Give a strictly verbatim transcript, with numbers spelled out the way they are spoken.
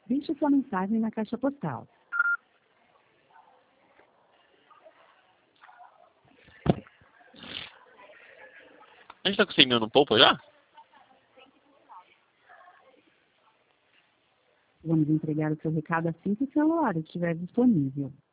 Deixe sua mensagem na caixa postal. A gente tá com cem mil no Poupa já? Vamos entregar o seu recado assim que o celular estiver disponível.